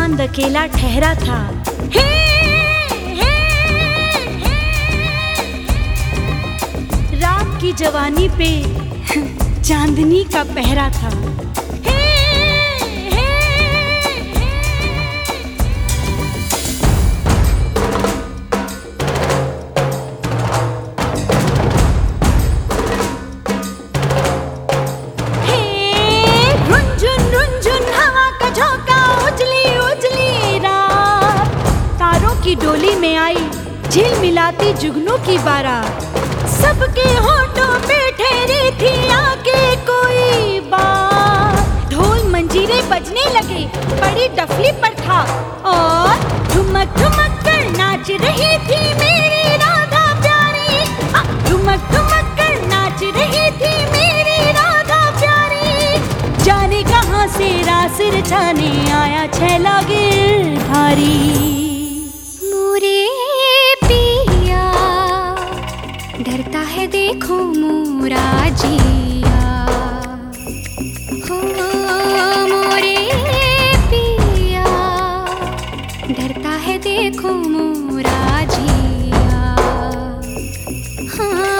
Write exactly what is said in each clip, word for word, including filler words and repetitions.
चांद अकेला ठहरा था। हे, हे, हे, रात की जवानी पे चांदनी का पहरा था। हे, हे, हे, रुंझुन रुंझुन हवा का झोंका, उजली उजली रात, तारों की डोली में आई झिल मिलाती जुगनू की बारात। सबके होठों पे ठहरी थी आके कोई बात। ढोल मंजीरे बजने लगे, बड़ी डफली पर था, और ठुमक ठुमक कर नाच रही थी मेरी राधा प्यारी। हाँ, ठुमक ठुमक कर नाच रही थी मेरी राधा प्यारी। जाने कहाँ से रास रचाने आया छैला गिरधारी। डरता है देखो मोरा जिया, हो मोरे पिया, डरता है देखो मोरा जिया। हाँ,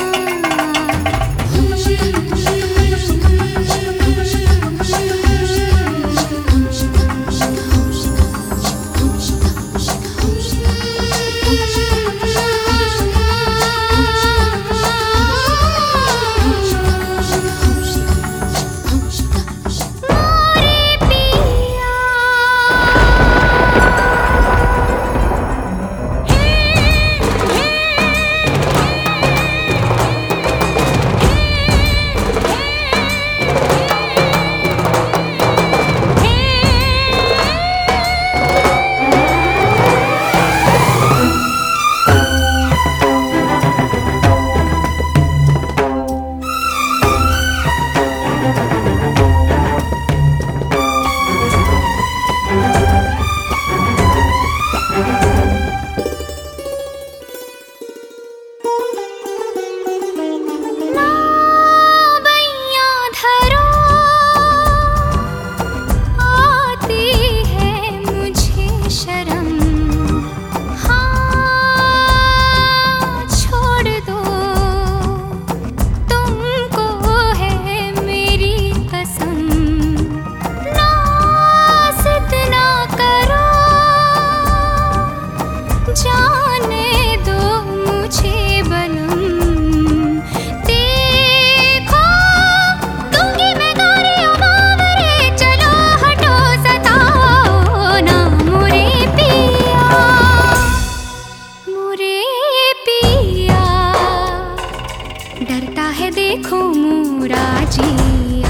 डरता है देखो मोरा जिया,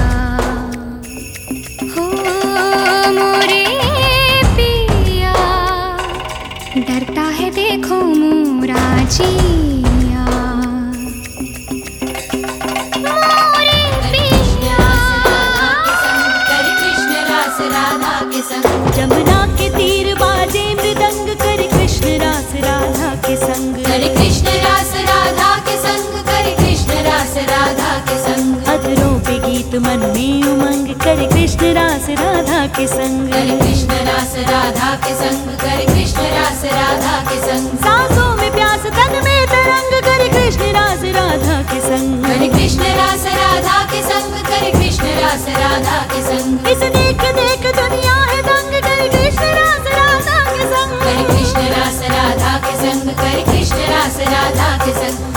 हो मोरे पिया, डरता है देखो मोरा जिया। मोरे पिया करे कृष्ण रास राधा के संग, जमुना के तीर बाजे मृदंग करे कृष्ण रास राधा के संग। करे कृष्ण रास राधा के संग, करे कृष्ण रास राधा के संग। अधरों पे गीत मन में उमंग करे कृष्ण रास राधा के संग। करे कृष्ण रास राधा के संग, करे कृष्ण रास राधा के संग। सांसों में प्यास तन में तरंग करे कृष्ण रास राधा के संग। करे कृष्ण रास राधा के संग, करे कृष्ण रास राधा के संग। इस देख देख दुनिया है दंग करे कृष्ण रास राधा के संग। करे कृष्ण रास राधा के संग, करे कृष्ण रास राधा के संग।